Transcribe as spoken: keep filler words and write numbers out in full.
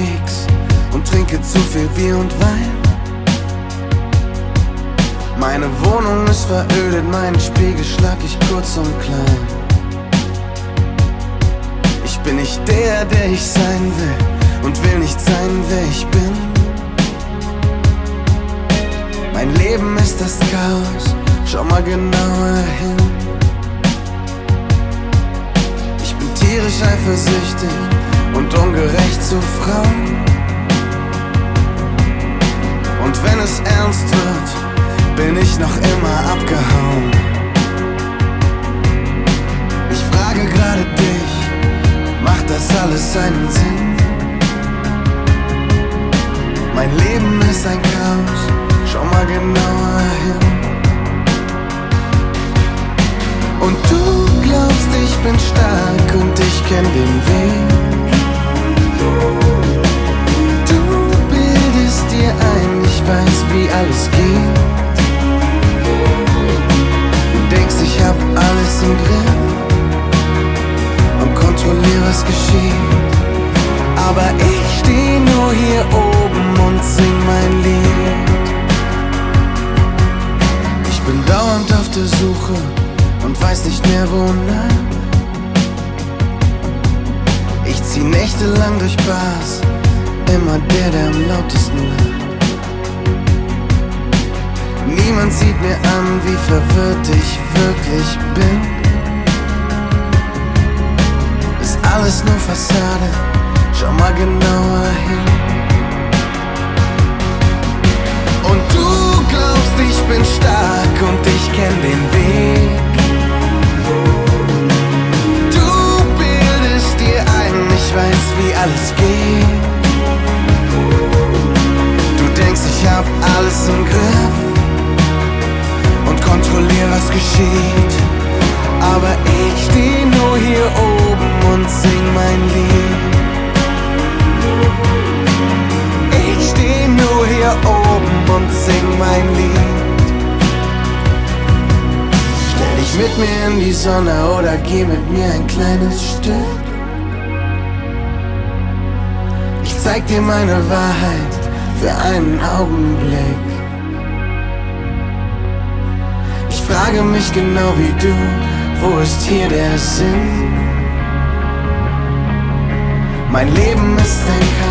unterwegs und trinke zu viel Bier und Wein. Meine Wohnung ist verödet, meinen Spiegel schlag ich kurz und klein. Ich bin nicht der, der ich sein will und will nicht sein, wer ich bin. Mein Leben ist das Chaos, schau mal genauer hin. Ich bin tierisch eifersüchtig und ungerecht zu Frauen. Und wenn es ernst wird, bin ich noch immer abgehauen. Ich frage gerade dich, macht das alles einen Sinn? Mein Leben ist ein Chaos, schau mal genauer hin. Und du glaubst, ich bin stark und ich kenn den Weg. Du bildest dir ein, ich weiß, wie alles geht. Du denkst, ich hab alles im Griff und kontrollier, was geschieht. Aber ich steh nur hier oben und sing mein Lied. Ich bin dauernd auf der Suche und weiß nicht mehr wonach. Ich zieh nächtelang durch Bars, immer der, der am lautesten lacht. Niemand sieht mir an, wie verwirrt ich wirklich bin. Ist alles nur Fassade, schau mal genauer hin. Und du glaubst, ich bin stark und ich kenn den Weg. Du bildest dir ein, ich weiß, wie alles geht. Du denkst, ich hab alles im Griff und kontrollier, was geschieht. Aber ich steh nur hier oben und sing mein Lied. Ich steh nur hier oben und sing mein Lied. Stell dich mit mir in die Sonne oder geh mit mir ein kleines Stück. Ich zeig dir meine Wahrheit für einen Augenblick. Ich frage mich genau wie du, wo ist hier der Sinn? Mein Leben ist ein Chaos.